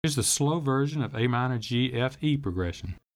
Here's the slow version of A minor G F E progression.